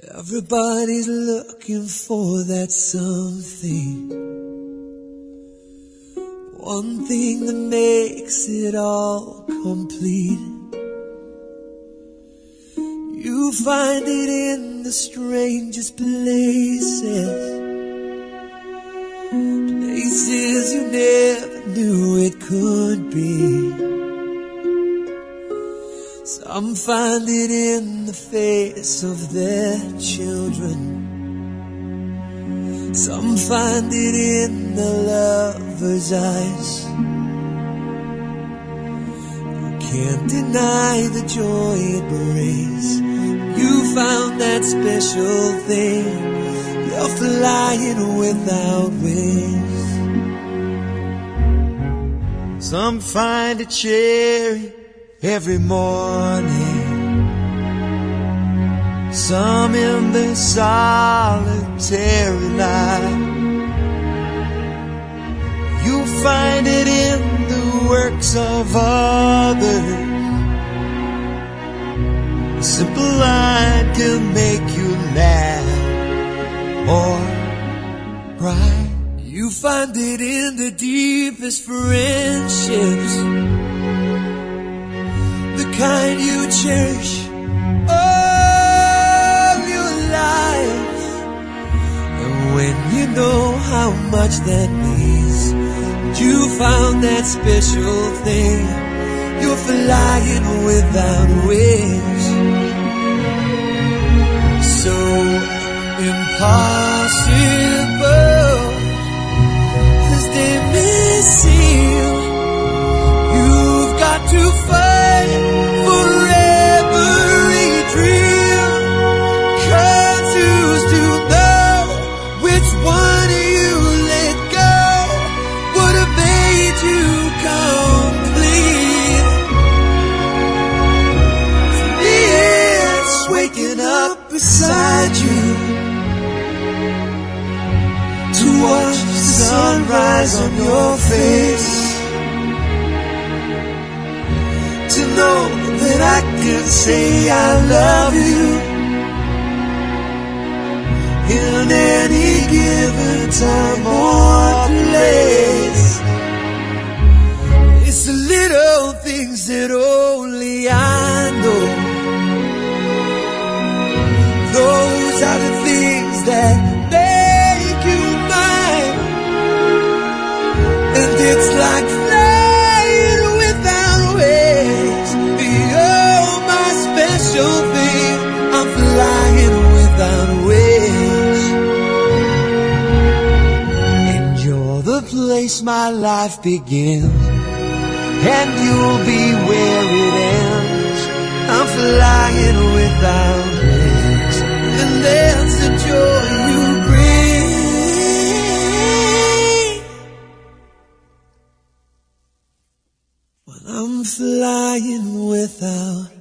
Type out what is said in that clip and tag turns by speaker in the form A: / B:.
A: Everybody's looking for that something, one thing that makes it all complete. You find it in the strangest places, places you never knew it could be. Some find it in the face of their children, some find it in the lover's eyes. You can't deny the joy it brings. You found that special thing. You're flying without wings. Some find a cherry every morning, some in the solitary night. You find it in the works of others. A simple line can make you laugh or cry. You find it in the deepest friendships, the kind you cherish all your life. And when you know how much that means, you found that special thing. You're flying without wings. So impossible as they may seem, you've got to fight for every dream. 'Cause who's to know which one you let go would have made you complete? For me, it's waking up beside you to watch the sunrise on your face, to know that I can say I love you in any given time or place. It's the little things that only I know. Those are the things that make you mine. And it's like flying without wings. You're my special thing. I'm flying without wings. And you're the place my life begins, and you'll be where it ends. I'm flying without wings, and that's the joy you bring. When I'm flying without